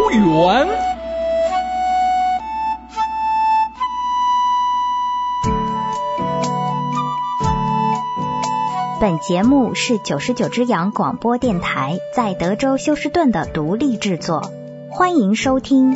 园。 本节目是99只羊广播电台在德州休斯顿的独立制作，欢迎收听。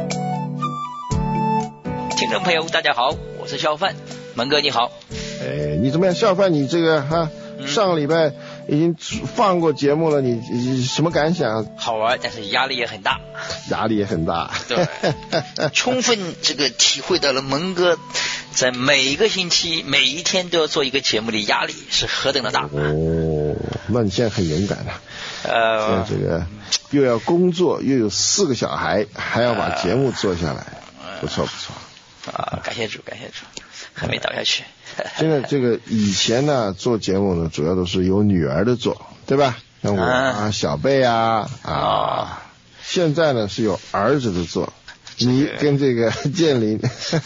听众朋友大家好，我是小范，门哥你好。 你怎么样，小范？你这个上个礼拜已经放过节目了，你什么感想？ 好玩，但是压力也很大。 压力也很大。对， 充分这个体会到了门哥在每一个星期每一天都要做一个节目的压力是何等的大。 哦，那你现在很勇敢了。现在这个又要工作，又有4个小孩，还要把节目做下来，不错不错。 感谢主，感谢主，还没倒下去。 现在这个以前呢，做节目呢，主要都是由女儿的做，对吧？像我小贝现在呢是有儿子的做，你跟这个建林。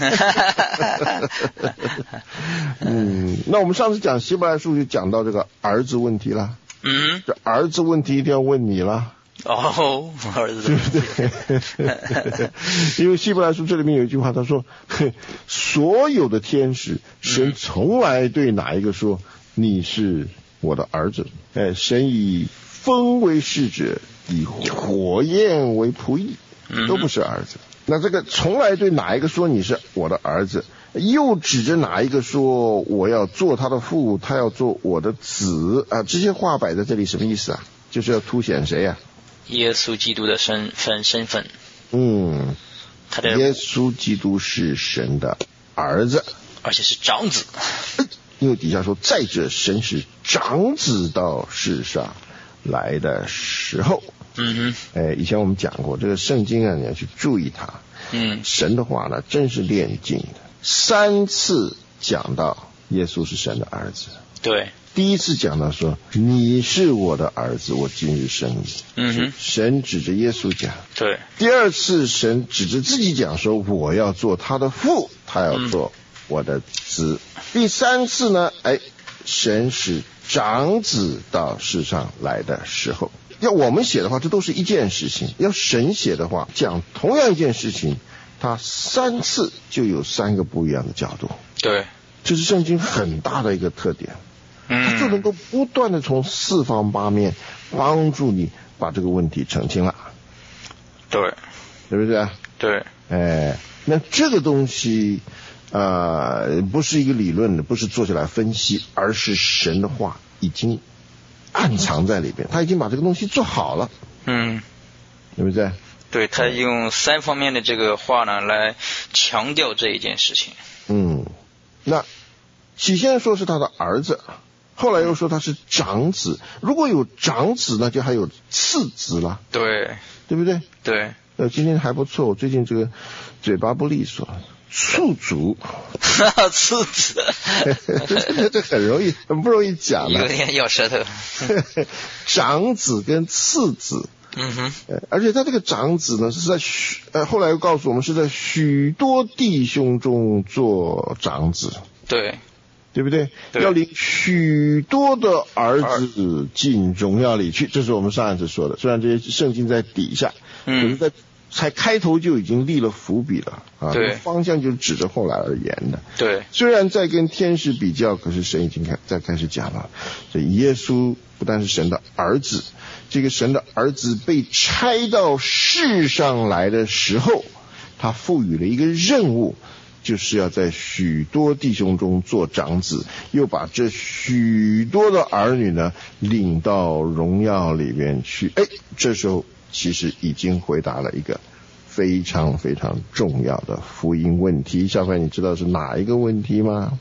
那我们上次讲希伯来书就讲到这个儿子问题了。这儿子问题一定要问你了。 儿子对不对？因为希伯来书这里面有一句话，他说所有的天使，神从来对哪一个说你是我的儿子？神以风为使者，以火焰为仆役，都不是儿子。那这个从来对哪一个说你是我的儿子，又指着哪一个说我要做他的父，他要做我的子啊？这些话摆在这里什么意思啊？就是要凸显谁啊？ 耶稣基督的身份。 耶稣基督是神的儿子， 而且是长子。 因为底下说，再者神是长子到世上来的时候。以前我们讲过这个圣经啊，你要去注意它。神的话呢，真是炼净的。3次讲到耶稣是神的儿子。 对。 第一次讲到说你是我的儿子，我今日生你。神指着耶稣讲。对。第二次神指着自己讲说我要做他的父，他要做我的子。第3次呢，神是长子到世上来的时候。要我们写的话，这都是一件事情；要神写的话，讲同样一件事情，他3次就有3个不一样的角度。对，这是圣经很大的一个特点。他就能够不断的从4方8面帮助你把这个问题澄清了。对，对不对？对。那这个东西不是一个理论的，不是坐下来分析，而是神的话已经暗藏在里边，他已经把这个东西做好了。对不对？对，他用3方面的这个话呢来强调这一件事情。那起先说是他的儿子，后来又说他是长子。如果有长子，那就还有次子了。对，对不对？对。今天还不错，我最近这个嘴巴不利索，醋足。次子。这很容易，很不容易讲的。有点咬舌头。长子跟次子。而且他这个长子呢是在后来又告诉我们是在许多弟兄中做长子。对。对不对？要领许多的儿子进荣耀里去，这是我们上一次说的。虽然这些圣经在底下，可是在才开头就已经立了伏笔了啊。对，方向就指着后来而言的。对，虽然在跟天使比较，可是神已经在开始讲了，所以耶稣不但是神的儿子，这个神的儿子被差到世上来的时候，他赋予了一个任务。就是要在许多弟兄中做长子，又把这许多的儿女呢领到荣耀里面去。这时候其实已经回答了一个非常非常重要的福音问题。小凡，你知道是哪一个问题吗？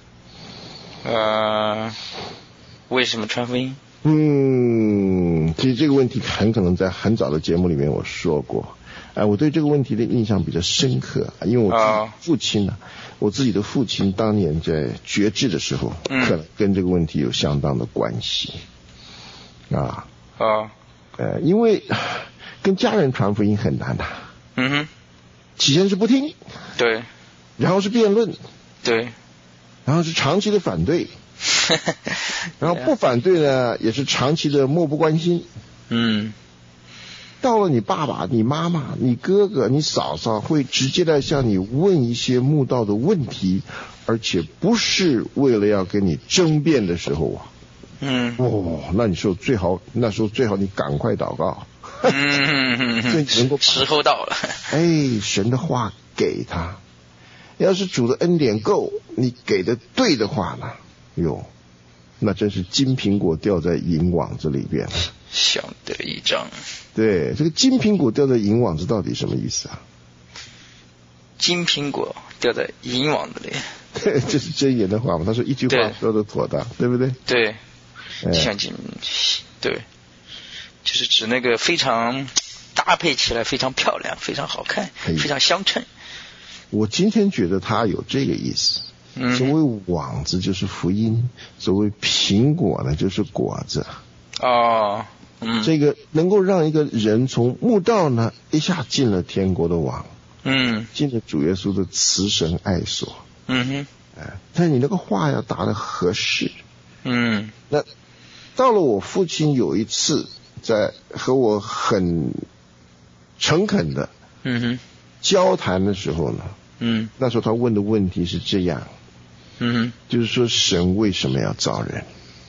为什么传福音？其实这个问题很可能在很早的节目里面我说过。我对这个问题的印象比较深刻，因为我自己的父亲当年在决志的时候，可能跟这个问题有相当的关系。因为跟家人传福音很难的。起先是不听，对，然后是辩论，对，然后是长期的反对，然后不反对呢，也是长期的漠不关心。 到了你爸爸、你妈妈、你哥哥、你嫂嫂会直接来向你问一些慕道的问题，而且不是为了要跟你争辩的时候啊，那你说那时候最好你赶快祷告，能够时候到了， 神的话给他，要是主的恩典够，你给的对的话呢，那真是金苹果掉在银网子里边了， 相得益彰。 对，这个金苹果掉在银网子到底什么意思啊？ 金苹果掉在银网子里， 对，这是箴言的话嘛。他说一句话说的妥当，对不对？ 对，像对，就是指那个非常搭配起来非常漂亮、非常好看、非常相称。 我今天觉得他有这个意思。所谓网子就是福音，所谓苹果呢就是果子。这个能够让一个人从慕道呢一下进了天国的网，进了主耶稣的慈神爱所。但你那个话要答得合适。那到了我父亲有一次在和我很诚恳的交谈的时候呢，那时候他问的问题是这样，就是说神为什么要造人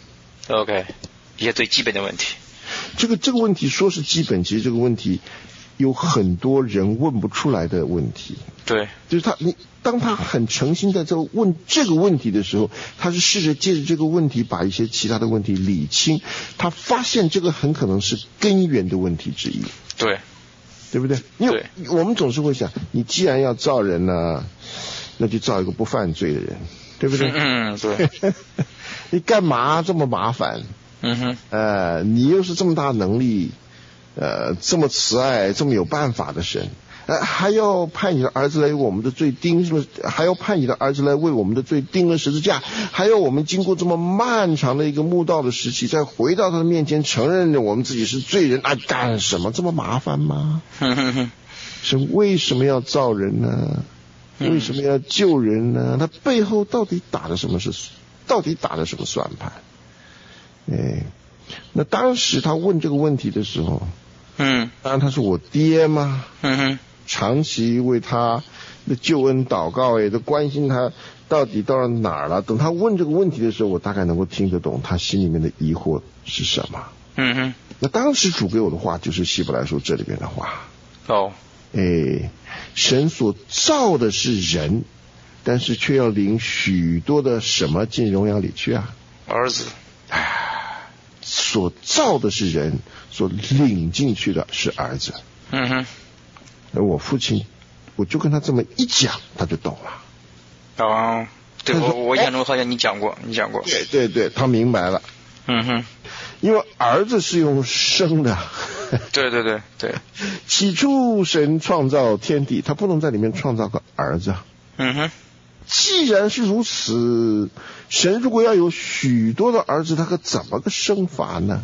？OK， 一些最基本的问题。 这个问题说是基本，其实这个问题有很多人问不出来的问题。 对， 就是当他很诚心在问这个问题的时候，他是试着借着这个问题把一些其他的问题理清，他发现这个很可能是根源的问题之一。对不对？因为我们总是会想，你既然要造人呢，那就造一个不犯罪的人，对不对？ 对。 你干嘛这么麻烦？你又是这么大能力，这么慈爱，这么有办法的神，还要派你的儿子来为我们的罪钉，是不是？还要派你的儿子来为我们的罪钉了十字架，还要我们经过这么漫长的一个慕道的时期，再回到他的面前承认我们自己是罪人，干什么这么麻烦吗？神为什么要造人呢？为什么要救人呢？他背后到底打的什么算盘？那当时他问这个问题的时候，当然他是我爹嘛，长期为他的救恩祷告，都关心他到底到了哪儿了。等他问这个问题的时候，我大概能够听得懂他心里面的疑惑是什么。那当时主给我的话就是希伯来书这里边的话。神所造的是人，但是却要领许多的什么进荣耀里去啊？ 儿子。 所造的是人，所领进去的是儿子。而我父亲，我就跟他这么一讲，他就懂了。 对，我印象中好像你讲过。 对，他明白了。因为儿子是用生的。 对。 起初神创造天地，他不能在里面创造个儿子。既然是如此，神如果要有许多的儿子，他可怎么个生法呢？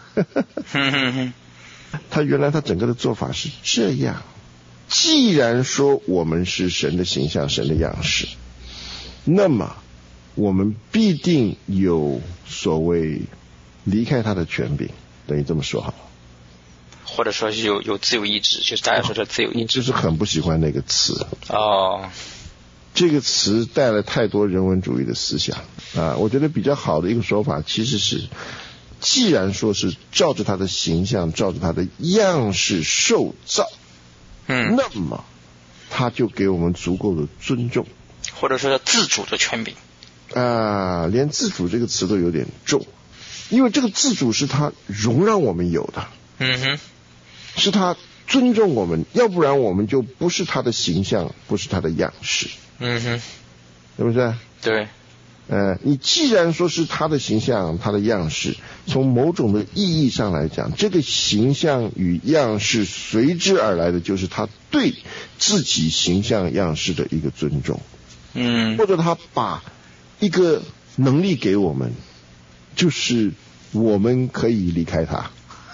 他原来他整个的做法是这样：既然说我们是神的形象、神的样式，那么我们必定有所谓离开他的权柄，等于这么说好了。 或者说是有自由意志，就是大家说的自由意志。 就是很不喜欢那个词。这个词带了太多人文主义的思想我觉得比较好的一个说法其实是，既然说是照着他的形象，照着他的样式受造，那么他就给我们足够的尊重， 或者说叫自主的权柄连自主这个词都有点重，因为这个自主是他容让我们有的，是他尊重我们，要不然我们就不是他的形象，不是他的样式。对不对？ 对。 你既然说是他的形象，他的样式，从某种的意义上来讲，这个形象与样式随之而来的就是他对自己形象样式的一个尊重。或者他把一个能力给我们，就是我们可以离开他。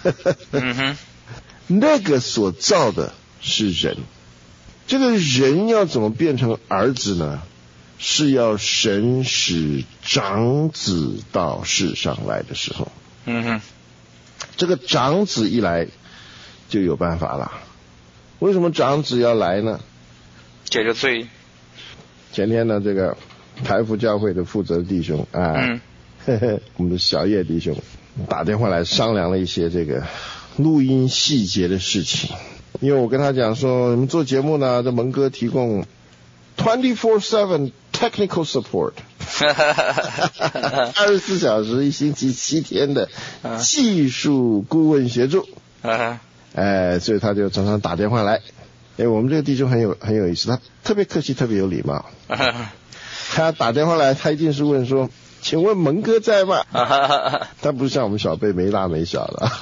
那个所造的是人。这个人要怎么变成儿子呢？是要神使长子到世上来的时候。这个长子一来， 就有办法了。为什么长子要来呢？ 解决罪。 前天呢，这个台福教会的负责弟兄我们的小叶弟兄打电话来商量了一些这个录音细节的事情。因为我跟他讲说，你们做节目呢，这蒙哥提供24/7 technical support 24小时1星期7天的技术顾问协助。所以他就常常打电话来。我们这个弟兄很有意思，他特别客气，特别有礼貌。他打电话来，他一定是问说，请问蒙哥在吗？他不是像我们小辈没大没小的。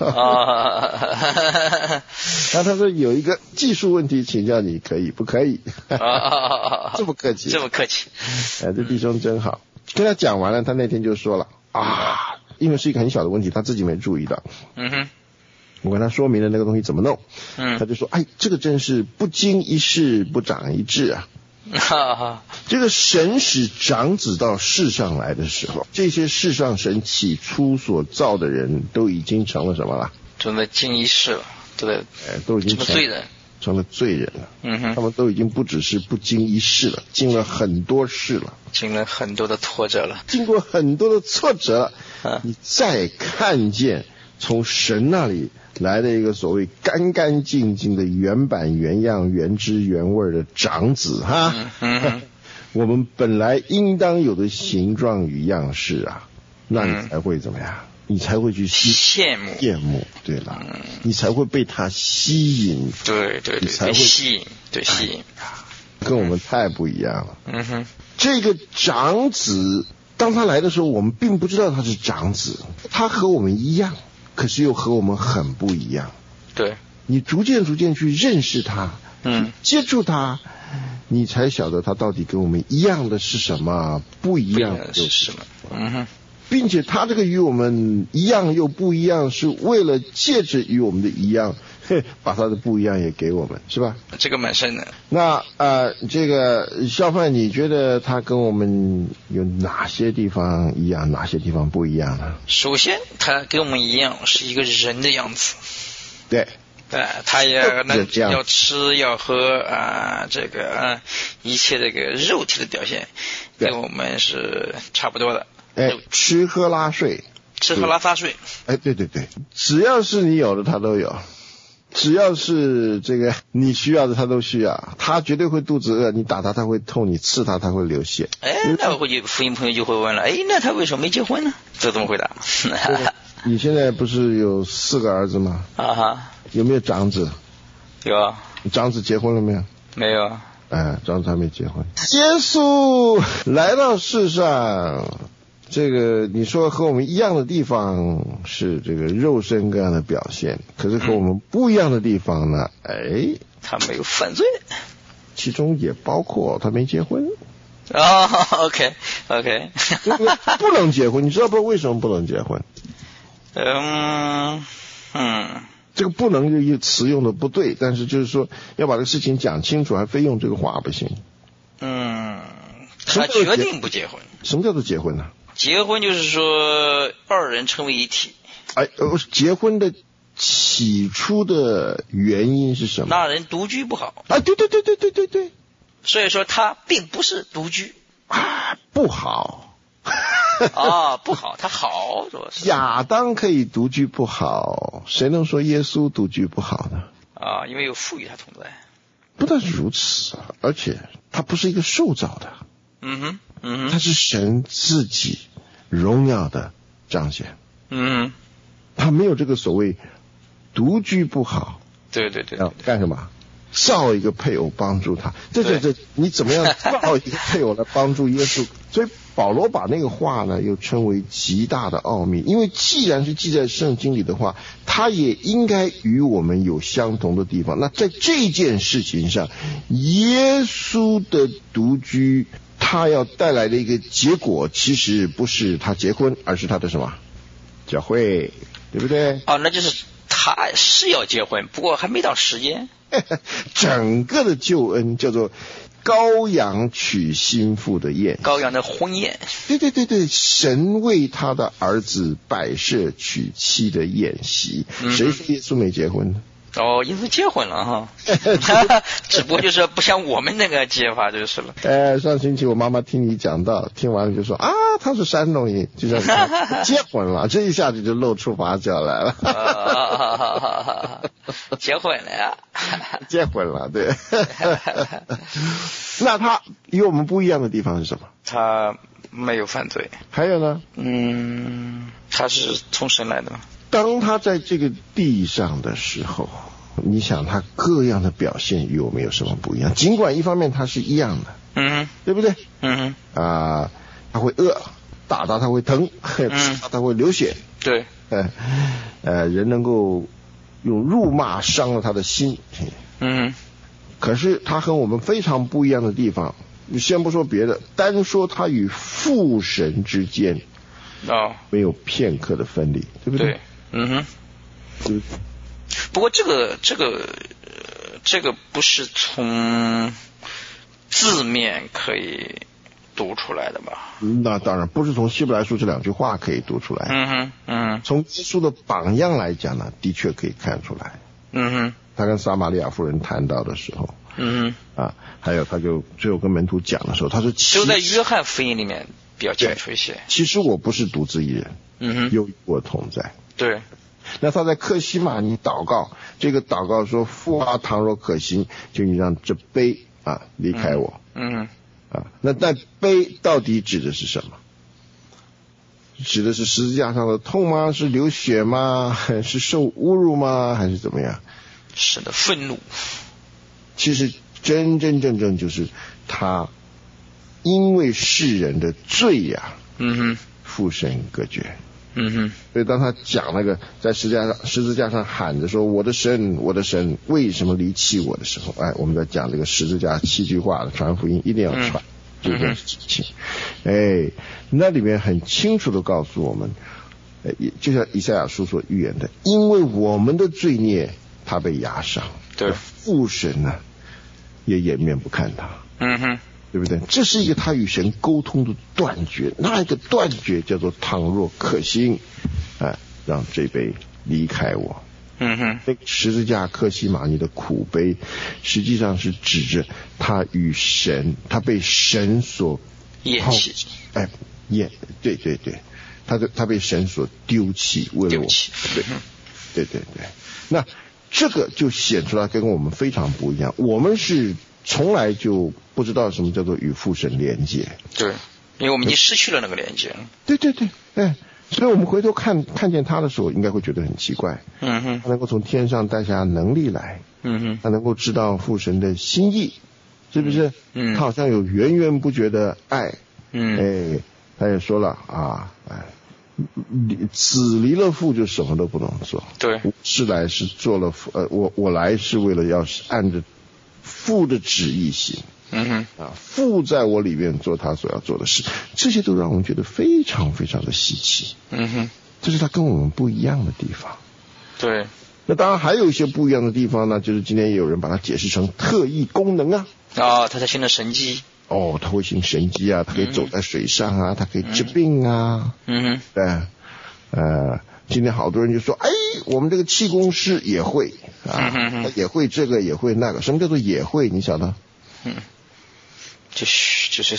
那他说有一个技术问题请教你，可以不可以？这么客气， 这么客气。 这弟兄真好。跟他讲完了，他那天就说了因为是一个很小的问题，他自己没注意到。我跟他说明了那个东西怎么弄。他就说，这个真是不经一事不长一智啊。这个神使长子到世上来的时候，这些世上神起初所造的人都已经成了什么了？ 成了经一事了，对， 都已经成了罪人， 成了罪人了。他们都已经不只是不经一事了，经了很多事了， 经了很多的挫折了， 经过很多的挫折你再看见从神那里来的一个所谓干干净净的原版原样原汁原味的长子我们本来应当有的形状与样式那你才会怎么样？你才会去羡慕，对了，你才会被他吸引， 对，你才会吸引， 跟我们太不一样了。这个长子当他来的时候，我们并不知道他是长子，他和我们一样，可是又和我们很不一样。 对， 你逐渐去认识他，接触他，你才晓得他到底跟我们一样的是什么，不一样的是什么。并且他这个与我们一样又不一样，是为了借着与我们的一样，把他的不一样也给我们，是吧？ 这个蛮深的。 那这个小范，你觉得他跟我们有哪些地方一样，哪些地方不一样呢？ 首先，他跟我们一样是一个人的样子。 对， 他也要吃要喝这个一切这个肉体的表现，跟我们是差不多的。 吃喝拉撒睡，对，只要是你有的他都有，只要是这个你需要的他都需要。他绝对会肚子饿，你打他他会痛，你刺他他会流血。 那我福音朋友就会问了，那他为什么没结婚呢？这怎么回答？ 你现在不是有4个儿子吗？有没有长子？ 有啊。 长子结婚了没有？ 没有啊。 长子还没结婚。耶稣来到世上，这个你说和我们一样的地方是这个肉身各样的表现，可是和我们不一样的地方呢？ 他没有犯罪， 其中也包括他没结婚。 OK 不能结婚，你知道不？为什么不能结婚？这个不能这个词用的不对，但是就是说要把这个事情讲清楚，还非用这个话不行。 他决定不结婚。 什么叫做结婚呢？ 结婚就是说二人成为一体。 结婚的起初的原因是什么？ 那人独居不好。 对。 所以说他并不是独居。 不好。 不好，他好。 亚当可以独居不好，谁能说耶稣独居不好呢？ 因为有父与他同在。 不但是如此，而且他不是一个受造的。他是神自己荣耀的彰显。他没有这个所谓独居不好。 对。 要干什么？造一个配偶帮助他。这你怎么样造一个配偶来帮助耶稣？所以保罗把那个话呢又称为极大的奥秘，因为既然是记在圣经里的话，它也应该与我们有相同的地方。那在这件事情上，耶稣的独居他要带来的一个结果，其实不是他结婚，而是他的什么？教会，对不对？ 那就是他是要结婚，不过还没到时间。 整个的救恩叫做羔羊娶新妇的宴， 羔羊的婚宴。 对，神为他的儿子摆设娶妻的宴席。谁说耶稣没结婚呢？ 哦，因为结婚了哈，只不过就是不像我们那个结法就是了。 上星期我妈妈听你讲到，听完了就说啊，他是山东人，就像结婚了，这一下子就露出马脚来了。 结婚了呀？ 结婚了，对。那他与我们不一样的地方是什么？ 他没有犯罪。 还有呢？ 他是从神来的吗？ 当他在这个地上的时候，你想他各样的表现与我们有什么不一样？尽管一方面他是一样的，对不对？他会饿，打他会疼，他会流血， 对， 人能够用辱骂伤了他的心，可是他和我们非常不一样的地方，你先不说别的，单说他与父神之间没有片刻的分离，对不对？ 不过这个不是从字面可以读出来的吧？ 那当然不是从希伯来书这2句话可以读出来。从耶稣的榜样来讲呢，的确可以看出来。他跟撒玛利亚妇人谈到的时候，还有他就最后跟门徒讲的时候，他说就在约翰福音里面比较清楚一些。 其实我不是独自一人，有与我同在。 对。 那他在客西马尼祷告，这个祷告说父啊，倘若可行，就你让这杯离开我。那杯到底指的是什么？指的是十字架上的痛吗？是流血吗？是受侮辱吗？还是怎么样？ 是的，愤怒。其实真正就是他因为世人的罪呀，父神隔绝。所以当他讲那个在十字架上喊着说我的神我的神为什么离弃我的时候，我们在讲这个十字架7句话的传福音一定要传这件事情。那里面很清楚的告诉我们，就像以赛亚书所预言的，因为我们的罪孽他被压伤， 对， 父神呢也掩面不看他。对不对？这是一个他与神沟通的断绝，那一个断绝叫做倘若可行，让这杯离开我。那个十字架客西马尼的苦杯，实际上是指着他与神，他被神所厌弃， 对，他被神所丢弃，为了我，对。那这个就显出来跟我们非常不一样，我们是从来就不知道什么叫做与父神连接， 对，因为我们已经失去了那个连接。 对，所以我们回头看见他的时候，应该会觉得很奇怪。他能够从天上带下能力来，他能够知道父神的心意，是不是？他好像有源源不绝的爱。他也说了子离了父就什么都不能做。 对， 是来是做了我来是为了要按着父的旨意行。父在我里面做他所要做的事，这些都让我们觉得非常非常的稀奇。这是他跟我们不一样的地方。 对， 那当然还有一些不一样的地方呢，就是今天也有人把它解释成特异功能他在行的神迹。 他会行神迹他可以走在水上他可以治病今天好多人就说我们这个气功师也会他也会这个也会那个。什么叫做也会？你晓得？ 就是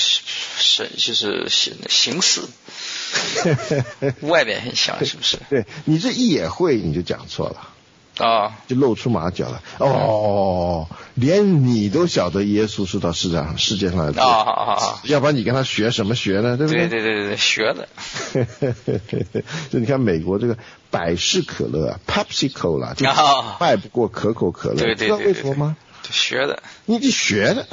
形似外边很像，是不是？ 对，你这一也会你就讲错了就露出马脚了。连你都晓得耶稣是到世界上来的要不然你跟他学什么学呢？对不对？ 对，学的。 就你看美国这个百事可乐Pepsi Cola 就卖不过可口可乐， 对， 知道为什么吗？ 学的， 你得学的。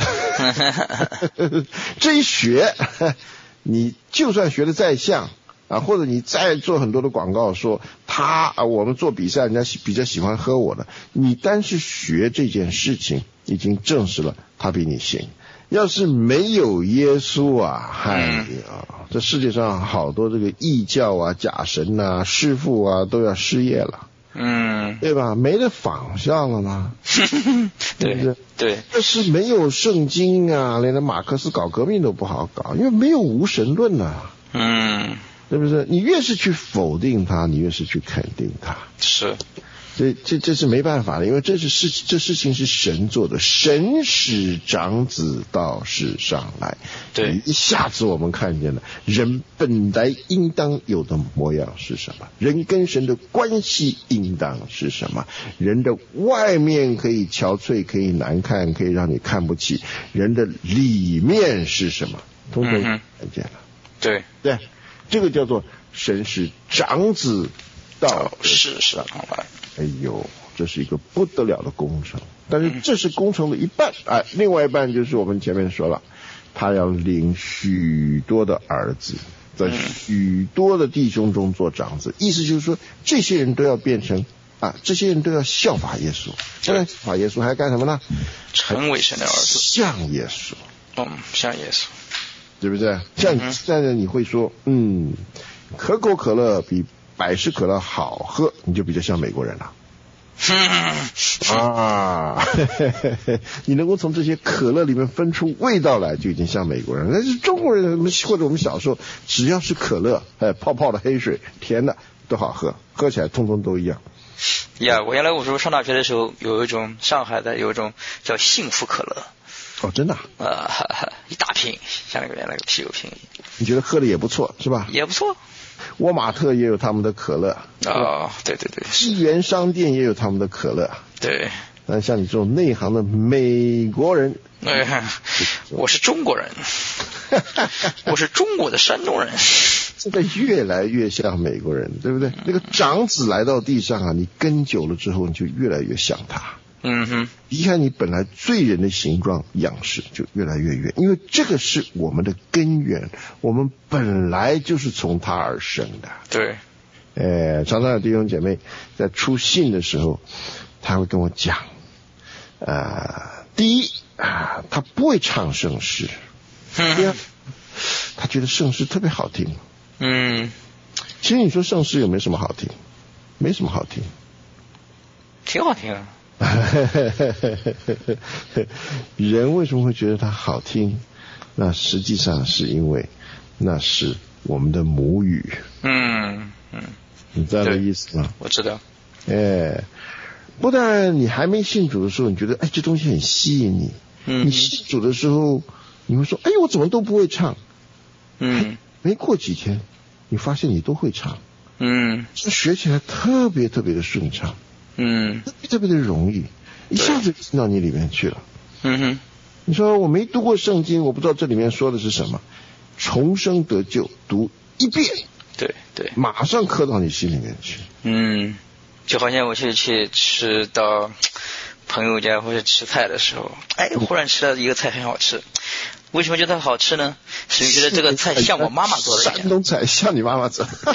这一学，你就算学的再像或者你再做很多的广告说我们做比赛人家比较喜欢喝我的，你单是学这件事情已经证实了他比你行。要是没有耶稣这世界上好多这个异教假神师父都要失业了。对吧？没得仿效了吗？ 对， 但是没有圣经连那马克思搞革命都不好搞，因为没有无神论是不是？你越是去否定它，你越是去肯定它。 是。 这是没办法的，因为这事情是神做的，神使长子到世上来。 对， 一下子我们看见了人本来应当有的模样是什么，人跟神的关系应当是什么，人的外面可以憔悴，可以难看，可以让你看不起，人的里面是什么，通通看见了。 对， 这个叫做神使长子到世上来。 哎呦，这是一个不得了的工程，但是这是工程的一半啊，另外一半就是我们前面说了，他要领许多的儿子，在许多的弟兄中做长子，意思就是说，这些人都要变成这些人都要效法耶稣。当然，效法耶稣还干什么呢？ 成为神的儿子， 像耶稣。 像耶稣， 对不对？像现在你会说，可口可乐比百事可乐好喝，你就比较像美国人了。你能够从这些可乐里面分出味道来，就已经像美国人。但是中国人或者我们小时候，只要是可乐，泡泡的黑水，甜的都好喝，喝起来通通都一样。 我原来我说上大学的时候，有一种上海的有一种叫幸福可乐。 真的一大瓶，像那个原来个啤酒瓶。 你觉得喝的也不错是吧？ 也不错。 沃玛特也有他们的可乐。 对， 一元商店也有他们的可乐。 对。 但像你这种内行的美国人， 我是中国人，我是中国的山东人。 这个越来越像美国人，对不对？那个长子来到地上你跟久了之后，你就越来越像他。离开你本来罪人的形状样式就越来越远，因为这个是我们的根源，我们本来就是从他而生的。 对， 常常有弟兄姐妹在出信的时候，他会跟我讲，第一他不会唱圣诗，第二他觉得圣诗特别好听。其实你说圣诗有没有什么好听？没什么好听， 挺好听啊。 人为什么会觉得它好听？那实际上是因为那是我们的母语。你知道这意思吗？ 我知道。 不但你还没信主的时候，你觉得这东西很吸引你。你信主的时候，你会说我怎么都不会唱。没过几天，你发现你都会唱。这学起来特别特别的顺畅。特别的容易，一下子进到你里面去了。你说我没读过圣经，我不知道这里面说的是什么，重生得救读一遍， 对， 马上刻到你心里面去。 就好像我去吃到朋友家或者吃菜的时候，忽然吃到一个菜很好吃。为什么觉得好吃呢？是因为觉得这个菜像我妈妈做的一样。 山东菜像你妈妈做的。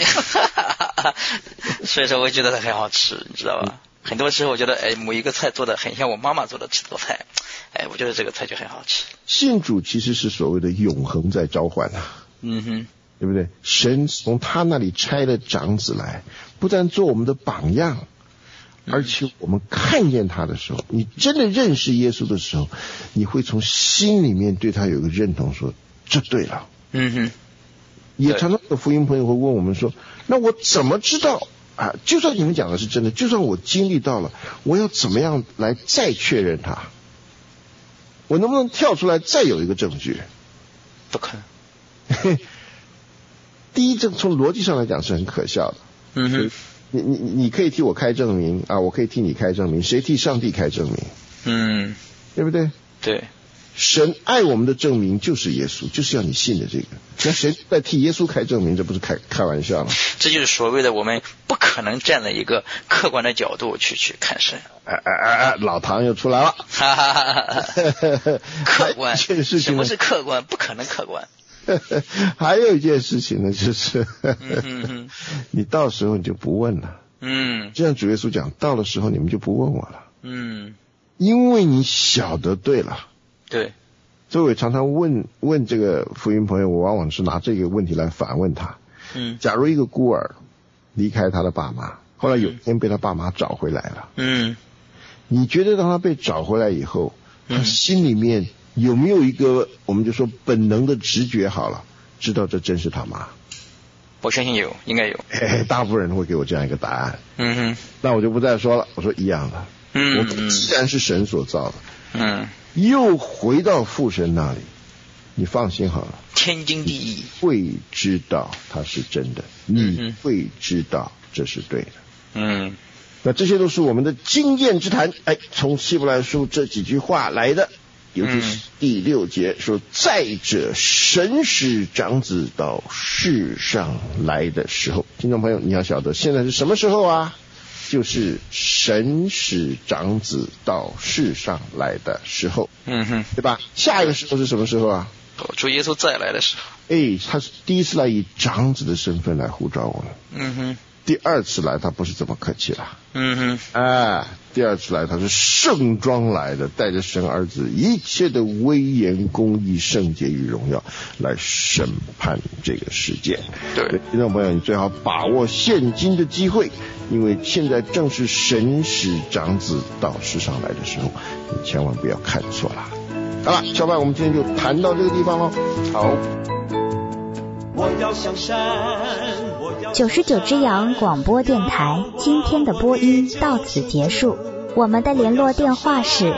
所以说我觉得它很好吃，你知道吧？很多时候我觉得某一个菜做的很像我妈妈做的这道菜，我觉得这个菜就很好吃。 信主其实是所谓的永恒在召唤对不对？神从他那里差了长子来，不但做我们的榜样，而且我们看见他的时候，你真的认识耶稣的时候，你会从心里面对他有一个认同，说这对了。也常常有福音朋友会问我们说，那我怎么知道就算你们讲的是真的，就算我经历到了，我要怎么样来再确认它？我能不能跳出来再有一个证据？ 不可能。 第一，这从逻辑上来讲是很可笑的。你可以替我开证明我可以替你开证明，谁替上帝开证明？对不对？ 对。 神爱我们的证明就是耶稣，就是要你信的这个。那谁在替耶稣开证明？这不是开玩笑吗？ 这就是所谓的我们不可能站在一个客观的角度去看神。 老唐又出来了。 客观，什么是客观？不可能客观。 还有一件事情呢，就是你到时候你就不问了。就像主耶稣讲，到的时候你们就不问我了。因为你晓得对了。 对， 所以我常常问这个福音朋友，我往往是拿这个问题来反问他。假如一个孤儿离开他的爸妈，后来有一天被他爸妈找回来了。你觉得当他被找回来以后，他心里面有没有一个我们就说本能的直觉好了，知道这真是他妈？ 我相信有，应该有。 大部分人会给我这样一个答案。 嗯哼。 那我就不再说了，我说一样的。我们既然是神所造的，又回到父神那里，你放心好了， 天经地义， 会知道它是真的，你会知道这是对的。那这些都是我们的经验之谈。从希伯来书这几句话来的，尤其是第6节说，再者神使长子到世上来的时候，听众朋友你要晓得现在是什么时候啊？就是神使长子到世上来的时候，对吧？下一个时候是什么时候啊？ 主耶稣再来的时候。 他是第一次来以长子的身份来呼召我们。第二次来他不是这么客气了。第二次来他是盛装来的，带着神儿子一切的威严、公义、圣洁与荣耀来审判这个世界。 对， 听众朋友，你最好把握现今的机会，因为现在正是神使长子到世上来的时候，你千万不要看错了。好了，小白，我们今天就谈到这个地方咯。 好。 99只羊广播电台今天的播音到此结束，我们的联络电话是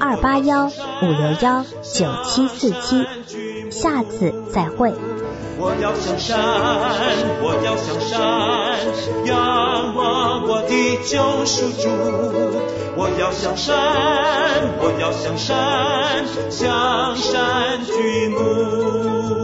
281-561-9747，下次再会。 我要向山，我要向山，仰望我的救赎主。我要向山，我要向山，向山举目。